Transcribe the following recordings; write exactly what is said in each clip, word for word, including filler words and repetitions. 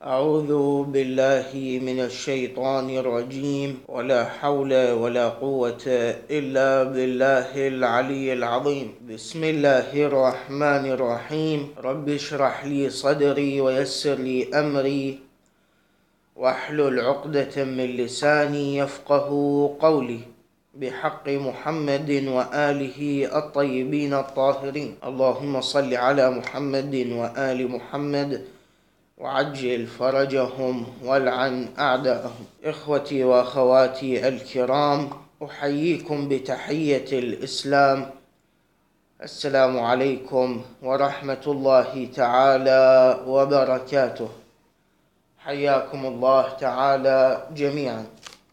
أعوذ بالله من الشيطان الرجيم ولا حول ولا قوة إلا بالله العلي العظيم. بسم الله الرحمن الرحيم. رب اشرح لي صدري ويسر لي أمري واحلل عقدة من لساني يفقه قولي بحق محمد وآله الطيبين الطاهرين. اللهم صل على محمد وآل محمد وعجل فرجهم والعن أعداءهم. إخوتي وأخواتي الكرام، أحييكم بتحية الإسلام. السلام عليكم ورحمة الله تعالى وبركاته. حياكم الله تعالى جميعا.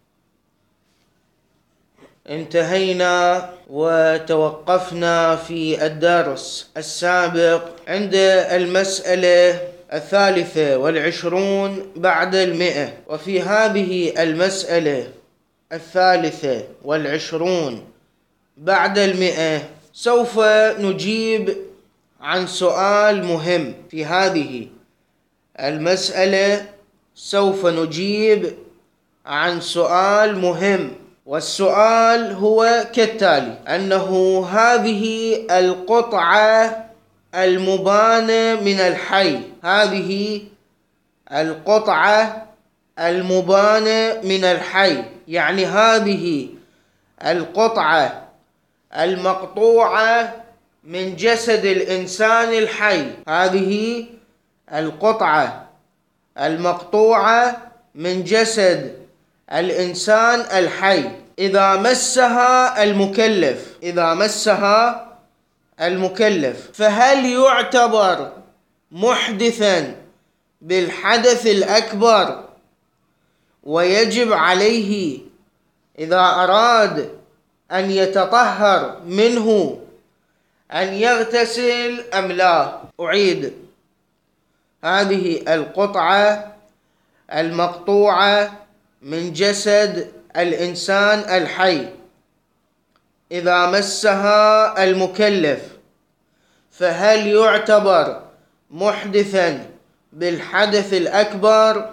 انتهينا وتوقفنا في الدرس السابق عند المسألة الثالثة والعشرون بعد المئة، وفي هذه المسألة الثالثة والعشرون بعد المئة سوف نجيب عن سؤال مهم. في هذه المسألة سوف نجيب عن سؤال مهم، والسؤال هو كالتالي: أنه هذه القطعة المبانة من الحي، هذه القطعة المبانة من الحي، يعني هذه القطعة المقطوعة من جسد الإنسان الحي، هذه القطعة المقطوعة من جسد الإنسان الحي إذا مسها المكلف إذا مسها المكلف فهل يعتبر محدثا بالحدث الأكبر، ويجب عليه إذا أراد أن يتطهر منه أن يغتسل أم لا؟ أعيد: هذه القطعة المقطوعة من جسد الإنسان الحي إذا مسها المكلف فهل يعتبر محدثا بالحدث الأكبر،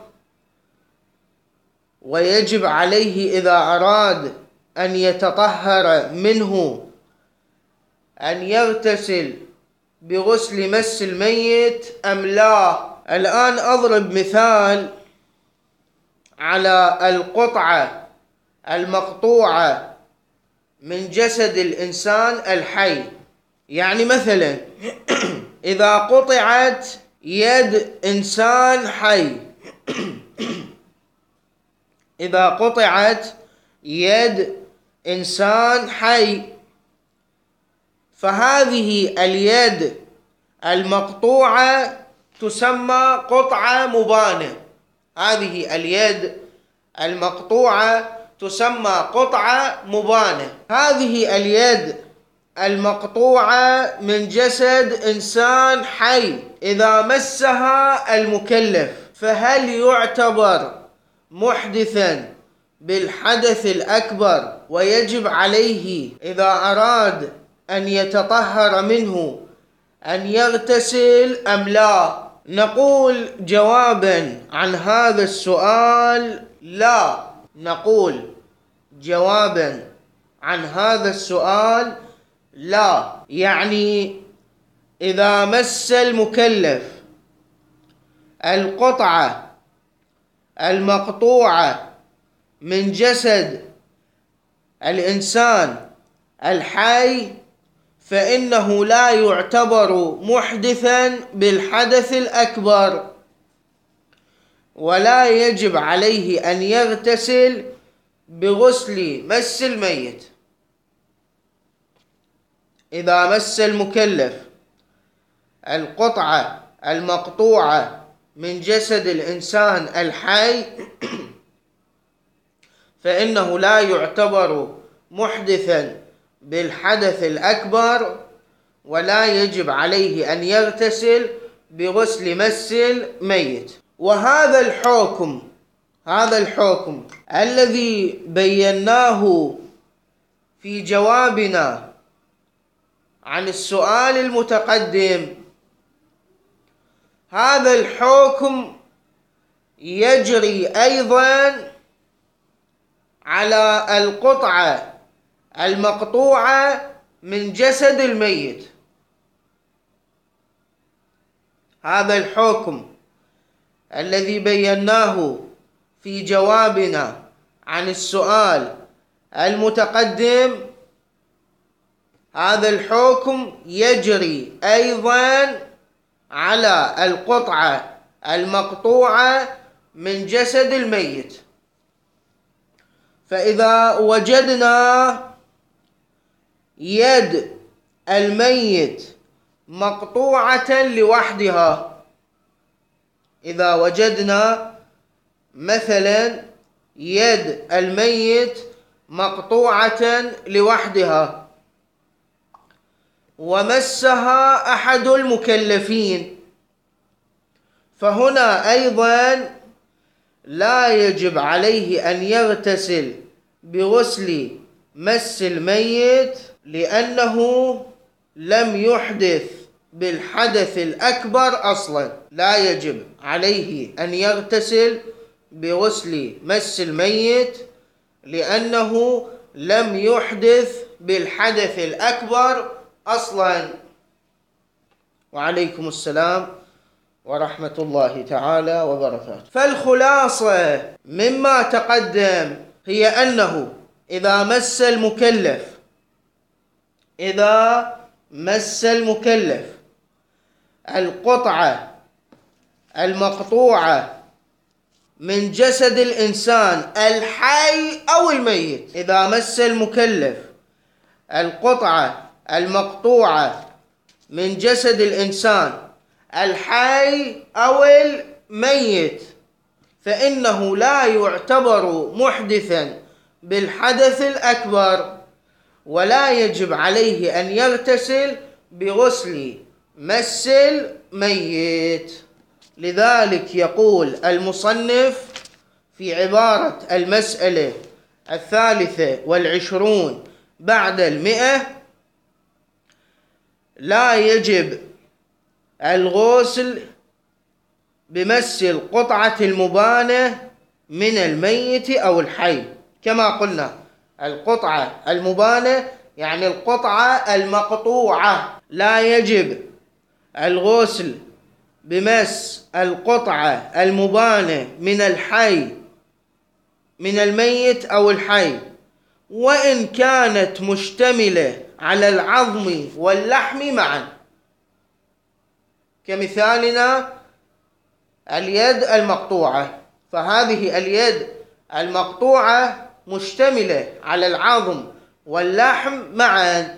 ويجب عليه إذا أراد أن يتطهر منه أن يغتسل بغسل مس الميت أم لا؟ الآن أضرب مثال على القطعة المقطوعة من جسد الإنسان الحي. يعني مثلا إذا قطعت يد إنسان حي إذا قطعت يد إنسان حي فهذه اليد المقطوعة تسمى قطعة مبانة. هذه اليد المقطوعة تسمى قطعة مبانة. هذه اليد المقطوعة من جسد إنسان حي إذا مسها المكلف فهل يعتبر محدثا بالحدث الأكبر، ويجب عليه إذا أراد أن يتطهر منه أن يغتسل أم لا؟ نقول جوابا عن هذا السؤال: لا. نقول جوابا عن هذا السؤال: لا. يعني إذا مس المكلف القطعة المقطوعة من جسد الإنسان الحي فإنه لا يعتبر محدثا بالحدث الأكبر، ولا يجب عليه أن يغتسل بغسل مس الميت. إذا مس المكلف القطعة المقطوعة من جسد الإنسان الحي فإنه لا يعتبر محدثا بالحدث الأكبر، ولا يجب عليه أن يغتسل بغسل مس الميت. وهذا الحكم هذا الحكم الذي بيناه في جوابنا عن السؤال المتقدم هذا الحكم يجري أيضا على القطعة المقطوعة من جسد الميت. هذا الحكم الذي بيناه في جوابنا عن السؤال المتقدم، هذا الحكم يجري أيضا على القطعة المقطوعة من جسد الميت. فإذا وجدنا يد الميت مقطوعة لوحدها، إذا وجدنا مثلا يد الميت مقطوعة لوحدها ومسها أحد المكلفين، فهنا أيضا لا يجب عليه أن يغتسل بغسل مس الميت، لأنه لم يحدث بالحدث الأكبر أصلا. لا يجب عليه أن يغتسل بغسل مس الميت لأنه لم يحدث بالحدث الأكبر أصلا. وعليكم السلام ورحمة الله تعالى وبركاته. فالخلاصة مما تقدم هي أنه إذا مس المكلف إذا مس المكلف القطعة المقطوعة من جسد الإنسان الحي أو الميت، إذا مس المكلف القطعة المقطوعة من جسد الإنسان الحي أو الميت، فإنه لا يعتبر محدثا بالحدث الأكبر، ولا يجب عليه أن يغتسل بغسل مس الميت. لذلك يقول المصنف في عبارة المسألة الثالثة والعشرون بعد المئة: لا يجب الغسل بمس القطعة المبانة من الميت أو الحي. كما قلنا القطعة المبانة يعني القطعة المقطوعة، لا يجب الغسل بمس القطعة المبانة من الحي من الميت أو الحي، وإن كانت مشتملة على العظم واللحم معا، كمثالنا اليد المقطوعة، فهذه اليد المقطوعة مشتملة على العظم واللحم معا،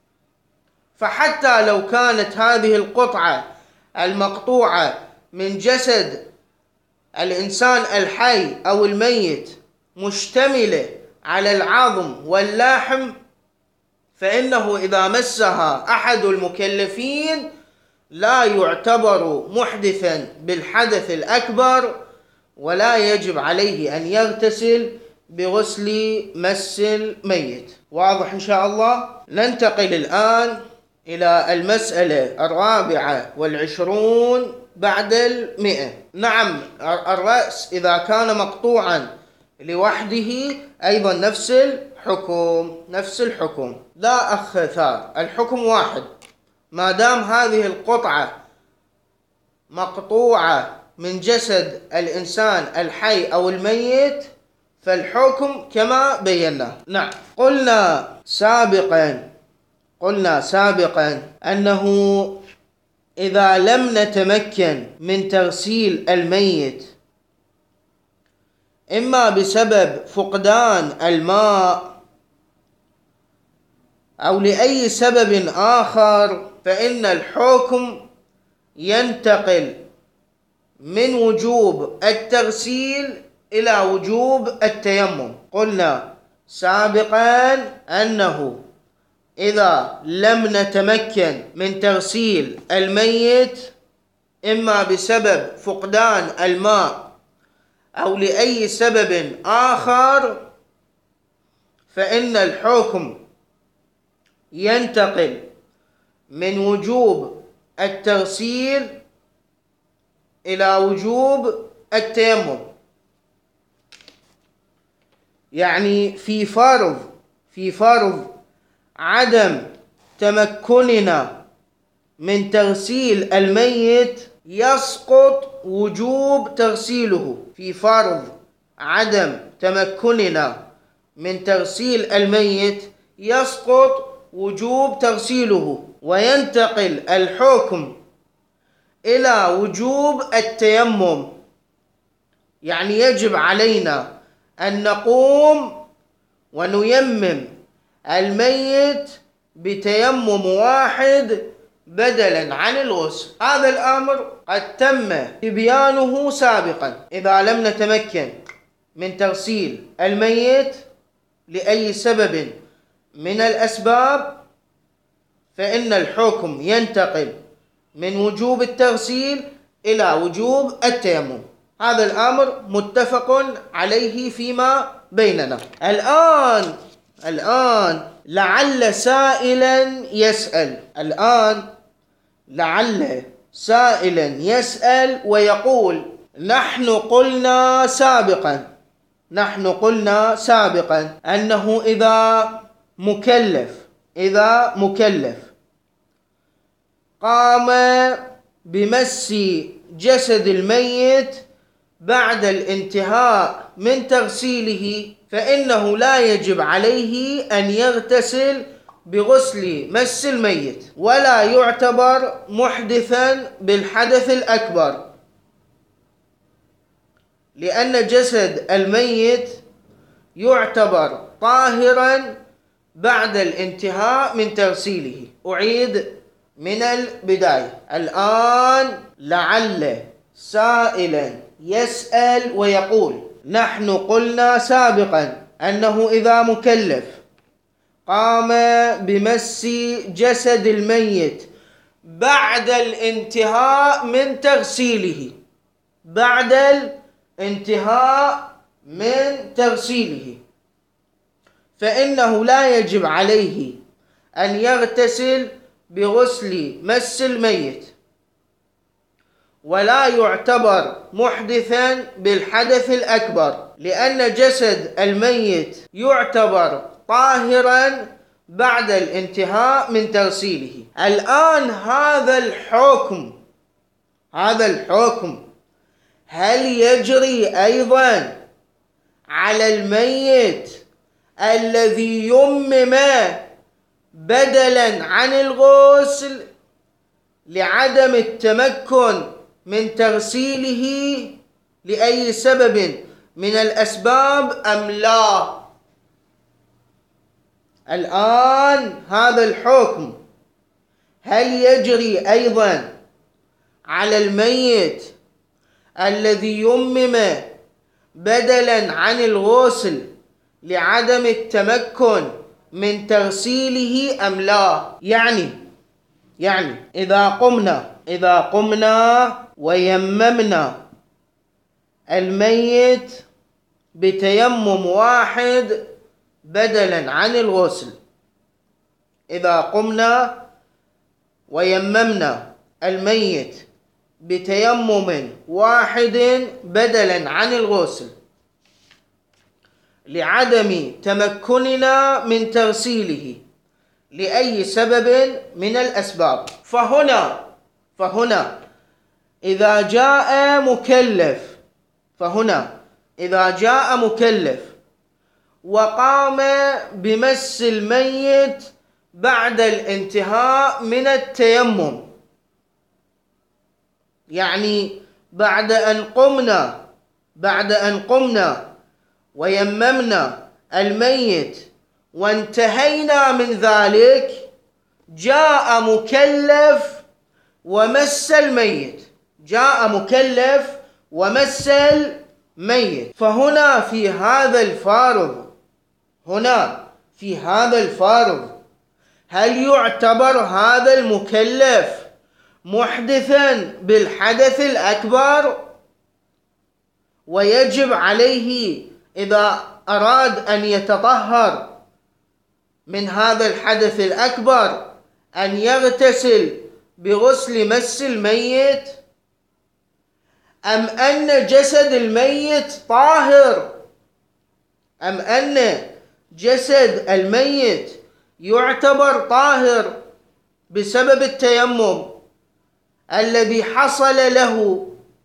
فحتى لو كانت هذه القطعة المقطوعة من جسد الإنسان الحي أو الميت مشتملة على العظم واللحم، فإنه إذا مسها أحد المكلفين لا يعتبر محدثا بالحدث الأكبر، ولا يجب عليه أن يغتسل بغسل مس الميت. واضح إن شاء الله؟ ننتقل الآن إلى المسألة الرابعة والعشرون بعد المئة. نعم، الرأس إذا كان مقطوعا لوحده أيضا نفس الحكم نفس الحكم لا أخ ثار، الحكم واحد. ما دام هذه القطعة مقطوعة من جسد الإنسان الحي أو الميت فالحكم كما بينا. نعم، قلنا سابقا قلنا سابقا أنه إذا لم نتمكن من تغسيل الميت إما بسبب فقدان الماء أو لأي سبب آخر، فإن الحكم ينتقل من وجوب التغسيل إلى وجوب التيمم. قلنا سابقا أنه إذا لم نتمكن من تغسيل الميت إما بسبب فقدان الماء أو لأي سبب آخر، فإن الحكم ينتقل من وجوب التغسيل إلى وجوب التيمم. يعني في فرض في فرض عدم تمكننا من تغسيل الميت يسقط وجوب تغسيله. في فرض عدم تمكننا من تغسيل الميت يسقط وجوب تغسيله، وينتقل الحكم إلى وجوب التيمم. يعني يجب علينا أن نقوم ونيمم الميت بتيمم واحد بدلا عن الغسل. هذا الأمر قد تم تبيانه سابقا. إذا لم نتمكن من تغسيل الميت لأي سبب من الأسباب، فإن الحكم ينتقل من وجوب التغسيل إلى وجوب التيمم. هذا الأمر متفق عليه فيما بيننا. الآن الآن لعل سائلا يسأل الآن لعل سائلا يسأل ويقول: نحن قلنا سابقا نحن قلنا سابقا أنه إذا مكلف إذا مكلف قام بمس جسد الميت بعد الانتهاء من تغسيله، فإنه لا يجب عليه أن يغتسل بغسل مس الميت، ولا يعتبر محدثا بالحدث الأكبر، لأن جسد الميت يعتبر طاهرا بعد الانتهاء من تغسيله. أعيد من البداية. الآن لعل سائلا يسأل ويقول: نحن قلنا سابقا أنه إذا مكلف قام بمس جسد الميت بعد الانتهاء من تغسيله بعد الانتهاء من تغسيله فإنه لا يجب عليه أن يغتسل بغسل مس الميت، ولا يعتبر محدثا بالحدث الأكبر، لأن جسد الميت يعتبر طاهرا بعد الانتهاء من تغسيله. الآن هذا الحكم هذا الحكم هل يجري أيضا على الميت الذي يمم بدلا عن الغسل لعدم التمكن من تغسيله لأي سبب من الأسباب أم لا؟ الآن هذا الحكم هل يجري أيضا على الميت الذي يمم بدلا عن الغسل لعدم التمكن من تغسيله أم لا؟ يعني يعني إذا قمنا إذا قمنا ويممنا الميت بتيمم واحد بدلا عن الغسل إذا قمنا ويممنا الميت بتيمم واحد بدلا عن الغسل لعدم تمكننا من تغسيله لأي سبب من الأسباب، فهنا فهنا إذا جاء مكلف فهنا إذا جاء مكلف وقام بمس الميت بعد الانتهاء من التيمم، يعني بعد أن قمنا بعد أن قمنا ويممنا الميت وانتهينا من ذلك، جاء مكلف ومس الميت جاء مكلف ومس الميت فهنا في هذا الفارض هنا في هذا الفارض هل يعتبر هذا المكلف محدثا بالحدث الأكبر، ويجب عليه إذا أراد أن يتطهر من هذا الحدث الأكبر أن يغتسل بغسل مس الميت، أم أن جسد الميت طاهر، أم أن جسد الميت يعتبر طاهر بسبب التيمم الذي حصل له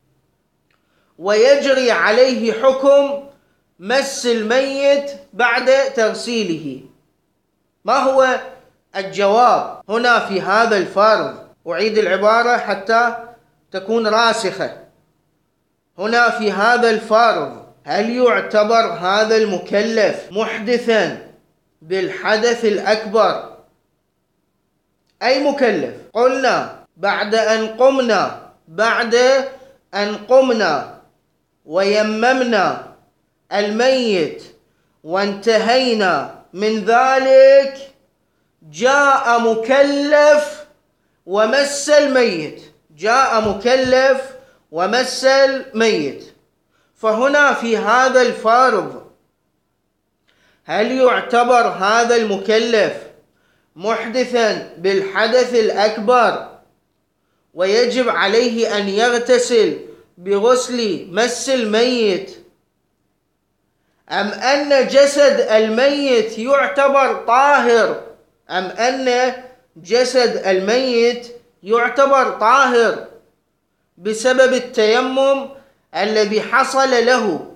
ويجري عليه حكم مس الميت بعد تغسيله. ما هو الجواب هنا في هذا الفرض؟ أعيد العبارة حتى تكون راسخة. هنا في هذا الفرض هل يعتبر هذا المكلف محدثا بالحدث الأكبر؟ أي مكلف؟ قلنا بعد أن قمنا بعد أن قمنا ويممنا الميت وانتهينا من ذلك، جاء مكلف ومس الميت، جاء مكلف ومس الميت. فهنا في هذا الفرض هل يعتبر هذا المكلف محدثا بالحدث الأكبر ويجب عليه أن يغتسل بغسل مس الميت، أم أن جسد الميت يعتبر طاهر، أم أن جسد الميت يعتبر طاهر بسبب التيمم الذي حصل له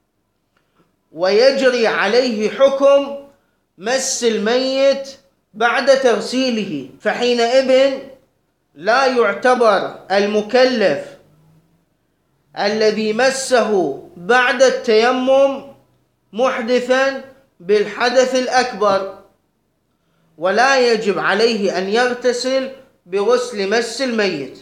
ويجري عليه حكم مس الميت بعد تغسيله؟ فحينئذ لا يعتبر المكلف الذي مسه بعد التيمم محدثا بالحدث الأكبر، ولا يجب عليه أن يغتسل بغسل مس الميت.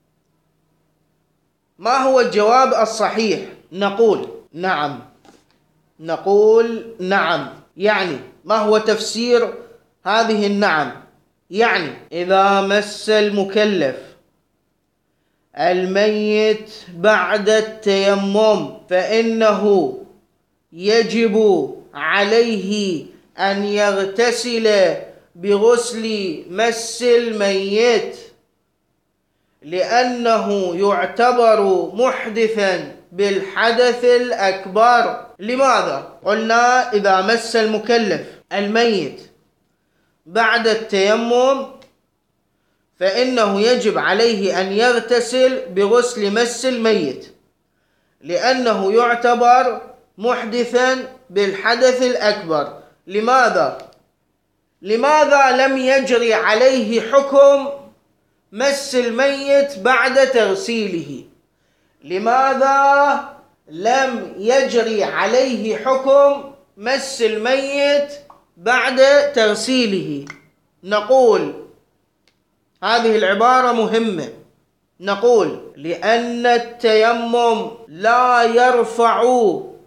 ما هو الجواب الصحيح؟ نقول نعم، نقول نعم. يعني ما هو تفسير هذه النعم؟ يعني إذا مس المكلف الميت بعد التيمم فإنه يجب عليه أن يغتسل بغسل مس الميت لأنه يعتبر محدثا بالحدث الأكبر. لماذا؟ قلنا إذا مس المكلف الميت بعد التيمم فإنه يجب عليه أن يغتسل بغسل مس الميت لأنه يعتبر محدثا بالحدث الأكبر. لماذا؟ لماذا لم يجري عليه حكم مس الميت بعد تغسيله؟ لماذا لم يجري عليه حكم مس الميت بعد تغسيله؟ نقول هذه العبارة مهمة. نقول لأن التيمم لا يرفع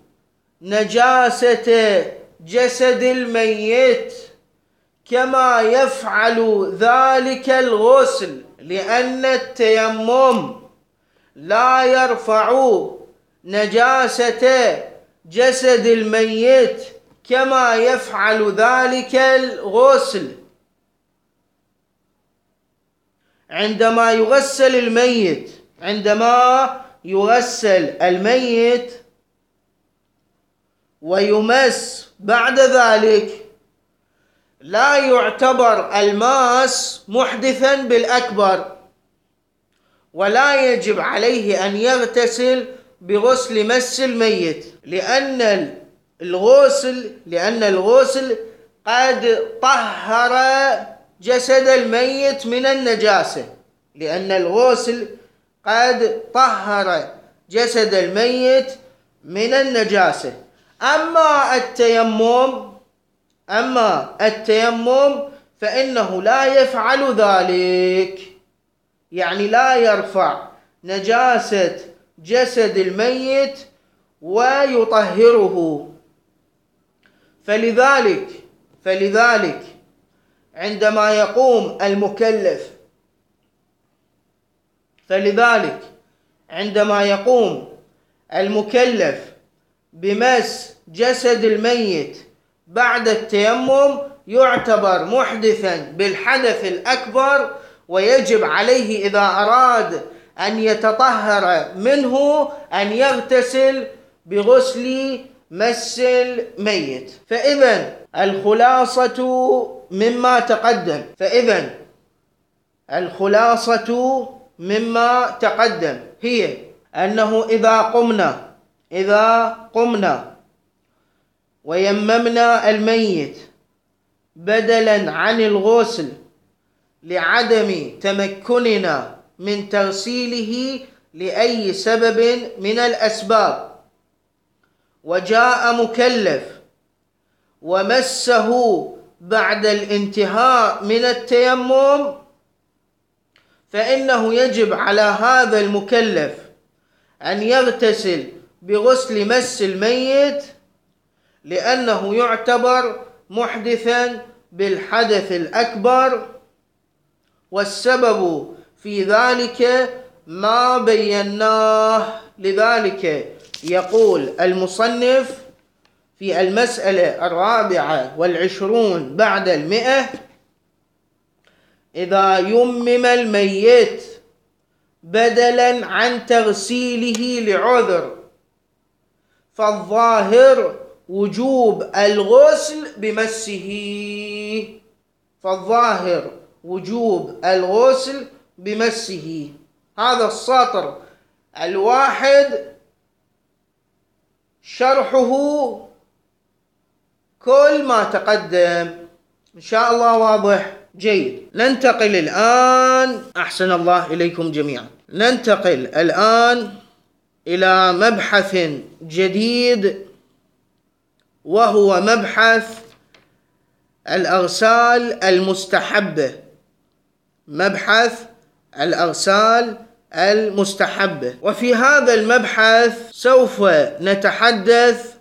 نجاسة جسد الميت كما يفعل ذلك الغسل. لأن التيمم لا يرفع نجاسة جسد الميت كما يفعل ذلك الغسل. عندما يغسل الميت عندما يغسل الميت ويمس بعد ذلك لا يعتبر الماس محدثا بالأكبر، ولا يجب عليه أن يغتسل بغسل مس الميت لأن الغسل لأن الغسل قد طهر جسد الميت من النجاسة لأن الغسل قد طهر جسد الميت من النجاسة. أما التيمم أما التيمم فإنه لا يفعل ذلك، يعني لا يرفع نجاسة جسد الميت ويطهره. فلذلك فلذلك عندما يقوم المكلف فلذلك عندما يقوم المكلف بمس جسد الميت بعد التيمم يعتبر محدثا بالحدث الأكبر، ويجب عليه إذا أراد أن يتطهر منه أن يغتسل بغسل مس الميت. فإذا الخلاصة مما تقدم فإذا الخلاصة مما تقدم هي أنه إذا قمنا إذا قمنا ويممنا الميت بدلا عن الغسل لعدم تمكننا من تغسيله لأي سبب من الأسباب، وجاء مكلف ومسه بعد الانتهاء من التيمم، فإنه يجب على هذا المكلف أن يغتسل بغسل مس الميت، لأنه يعتبر محدثا بالحدث الأكبر. والسبب في ذلك ما بيناه. لذلك يقول المصنف في المسألة الرابعة والعشرون بعد المئة: إذا يمم الميت بدلا عن تغسيله لعذر فالظاهر وجوب الغسل بمسه فالظاهر وجوب الغسل بمسه. هذا السطر الواحد شرحه كل ما تقدم إن شاء الله واضح جيد. ننتقل الآن أحسن الله إليكم جميعا ننتقل الآن إلى مبحث جديد، وهو مبحث الأغسال المستحبة مبحث الأغسال المستحبة. وفي هذا المبحث سوف نتحدث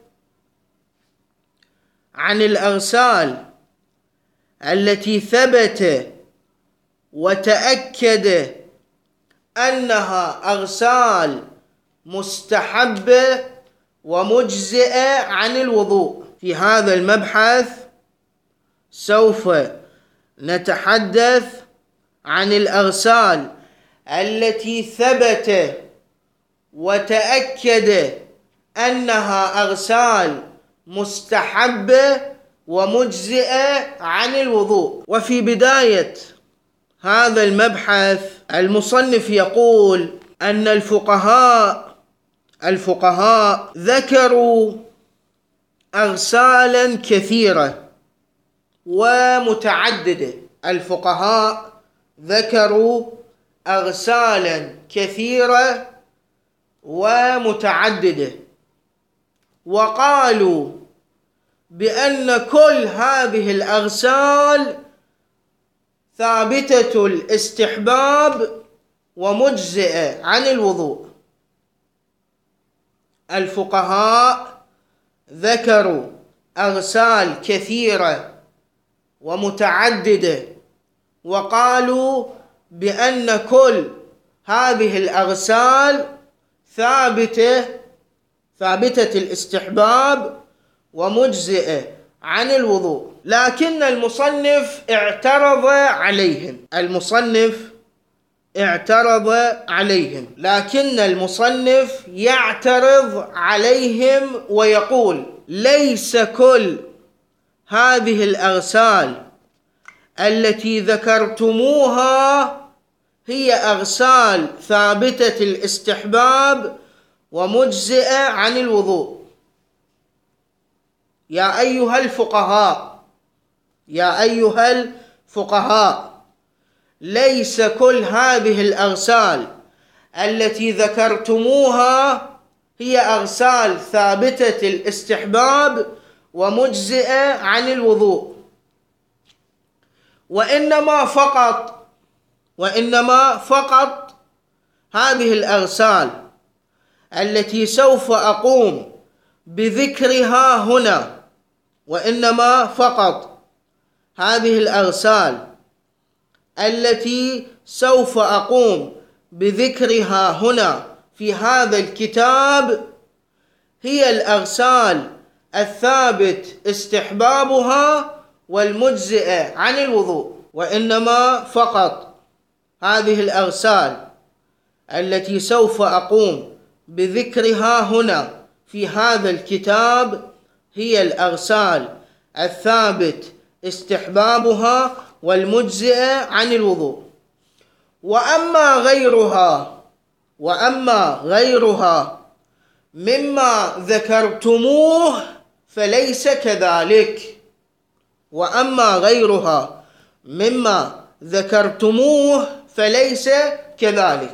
عن الأغسال التي ثبت وتأكد أنها أغسال مستحبة ومجزئة عن الوضوء. في هذا المبحث سوف نتحدث عن الأغسال التي ثبت وتأكد أنها أغسال مستحبة ومجزئة عن الوضوء. وفي بداية هذا المبحث المصنف يقول أن الفقهاء الفقهاء ذكروا أغسالا كثيرة ومتعددة الفقهاء ذكروا أغسالا كثيرة ومتعددة، وقالوا بأن كل هذه الأغسال ثابتة الاستحباب ومجزئة عن الوضوء. الفقهاء ذكروا أغسال كثيرة ومتعددة، وقالوا بأن كل هذه الأغسال ثابتة ثابتة الاستحباب ومجزئة عن الوضوء. لكن المصنف اعترض عليهم المصنف اعترض عليهم لكن المصنف يعترض عليهم ويقول: ليس كل هذه الأغسال التي ذكرتموها هي أغسال ثابتة الاستحباب ومجزئة عن الوضوء. يا أيها الفقهاء يا أيها الفقهاء ليس كل هذه الأغسال التي ذكرتموها هي أغسال ثابتة الاستحباب ومجزئة عن الوضوء، وإنما فقط وإنما فقط هذه الأغسال التي سوف أقوم بذكرها هنا وإنما فقط هذه الأغسال التي سوف أقوم بذكرها هنا في هذا الكتاب هي الأغسال الثابت استحبابها والمجزئة عن الوضوء، وإنما فقط هذه الأغسال التي سوف أقوم بذكرها هنا في هذا الكتاب هي الأغسال الثابت استحبابها والمجزئة عن الوضوء. وأما غيرها وأما غيرها مما ذكرتموه فليس كذلك. وأما غيرها مما ذكرتموه فليس كذلك،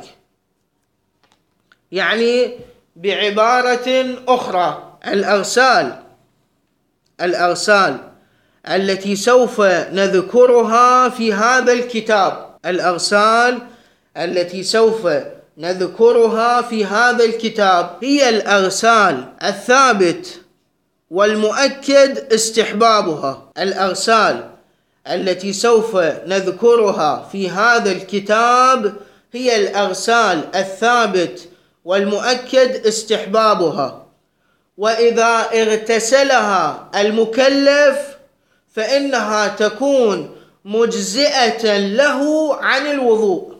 يعني بعبارة أخرى الأغسال الأغسال التي سوف نذكرها في هذا الكتاب الأغسال التي سوف نذكرها في هذا الكتاب هي الأغسال الثابت والمؤكد استحبابها. الأغسال التي سوف نذكرها في هذا الكتاب هي الأغسال الثابت والمؤكد استحبابها. وإذا اغتسلها المكلف فإنها تكون مجزئة له عن الوضوء.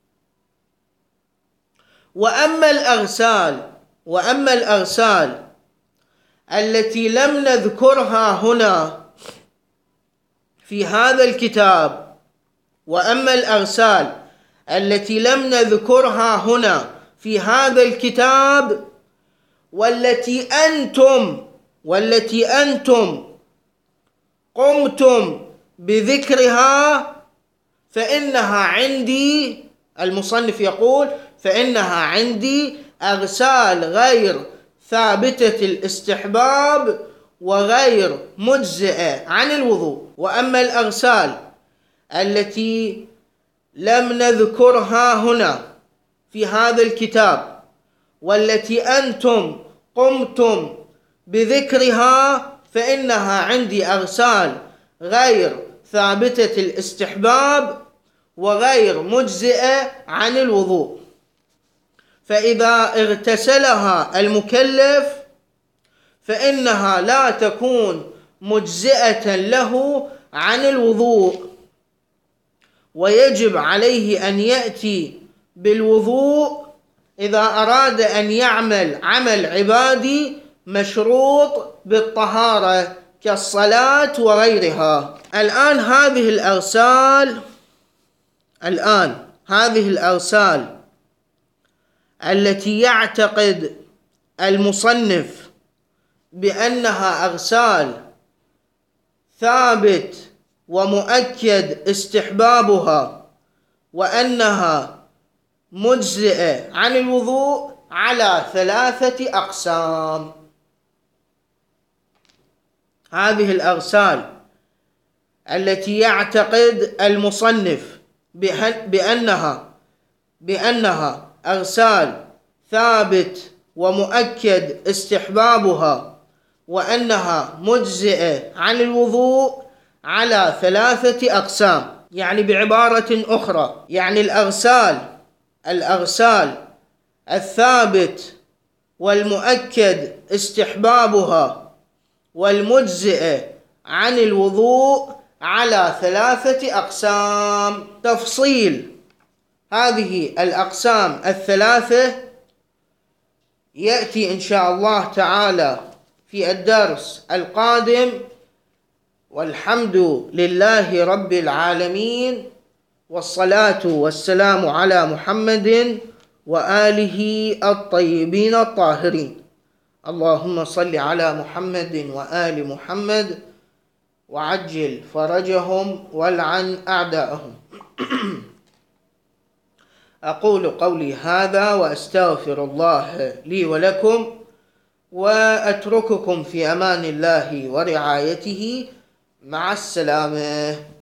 وأما الأغسال وأما الأغسال التي لم نذكرها هنا في هذا الكتاب وأما الأغسال التي لم نذكرها هنا في هذا الكتاب والتي أنتم والتي أنتم قمتم بذكرها فإنها عندي، المصنف يقول فإنها عندي أغسال غير ثابتة الاستحباب وغير مجزئة عن الوضوء. وأما الأغسال التي لم نذكرها هنا في هذا الكتاب والتي أنتم قمتم بذكرها فإنها عندي أغسال غير ثابتة الاستحباب وغير مجزئة عن الوضوء. فإذا اغتسلها المكلف فإنها لا تكون مجزئة له عن الوضوء، ويجب عليه أن يأتي بالوضوء إذا أراد أن يعمل عمل عبادي مشروط بالطهارة كالصلاة وغيرها. الآن هذه الأغسال الآن هذه الأغسال التي يعتقد المصنف بأنها أغسال ثابت ومؤكد استحبابها وأنها مجزئة عن الوضوء على ثلاثة أقسام. هذه الأغسال التي يعتقد المصنف بأنها بأنها أغسال ثابت ومؤكد استحبابها وأنها مجزئة عن الوضوء على ثلاثة أقسام. يعني بعبارة أخرى، يعني الأغسال الأغسال الثابت والمؤكد استحبابها والمجزئة عن الوضوء على ثلاثة أقسام. تفصيل هذه الأقسام الثلاثة يأتي إن شاء الله تعالى في الدرس القادم، والحمد لله رب العالمين، والصلاة والسلام على محمد وآله الطيبين الطاهرين. اللهم صل على محمد وآل محمد وعجل فرجهم والعن أعداءهم. أقول قولي هذا وأستغفر الله لي ولكم، وأترككم في أمان الله ورعايته. مع السلامة.